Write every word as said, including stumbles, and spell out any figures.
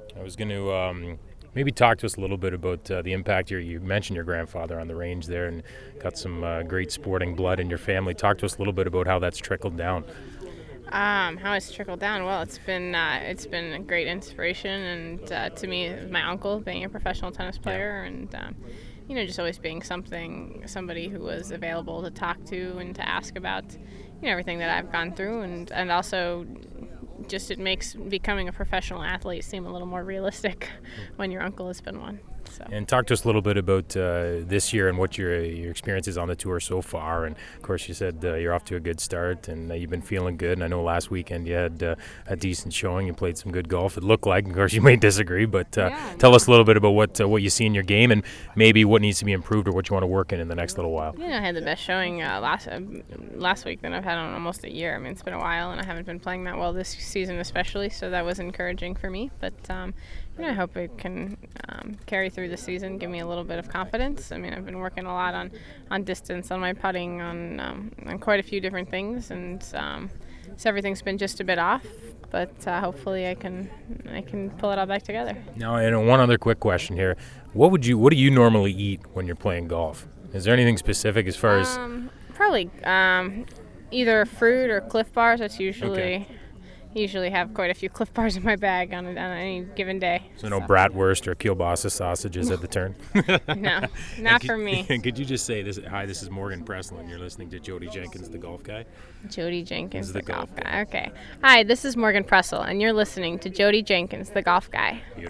I was going to um, maybe talk to us a little bit about uh, the impact your, you mentioned your grandfather on the range there and got some uh, great sporting blood in your family. Talk to us a little bit about how that's trickled down. Um, how it's trickled down? Well, it's been uh, it's been a great inspiration, and uh, to me, my uncle being a professional tennis player, yeah. and um, you know, just always being something, somebody who was available to talk to and to ask about, you know, everything that I've gone through, and and also just it makes becoming a professional athlete seem a little more realistic when your uncle has been one. So. And talk to us a little bit about uh, this year and what your your experience is on the tour so far. And of course, you said uh, you're off to a good start and uh, you've been feeling good. And I know last weekend you had uh, a decent showing. You played some good golf. It looked like. Of course, you may disagree, but uh, yeah, tell us a little bit about what uh, what you see in your game and maybe what needs to be improved or what you want to work in in the next little while. Yeah, I had the best showing uh, last uh, last week than I've had in almost a year. I mean, it's been a while, and I haven't been playing that well this season, especially. So that was encouraging for me. But um, you know, I hope it can um, carry through the season, give me a little bit of confidence. I mean, I've been working a lot on, on distance, on my putting, on um, on quite a few different things, and um, so everything's been just a bit off. But uh, hopefully, I can I can pull it all back together. Now, and one other quick question here: what would you what do you normally eat when you're playing golf? Is there anything specific as far as? Um, probably um, either fruit or Cliff Bars. That's usually. Okay. Usually have quite a few Cliff Bars in my bag on, a, on any given day. So no so. bratwurst or kielbasa sausages at the turn? No, not could, for me. Could you just say, this? Hi, this is Morgan Preslin, and you're listening to Jody Jenkins, the golf guy? Jody Jenkins, the, the golf, golf guy. guy. Okay. Hi, this is Morgan Pressel, and you're listening to Jody Jenkins, the golf guy.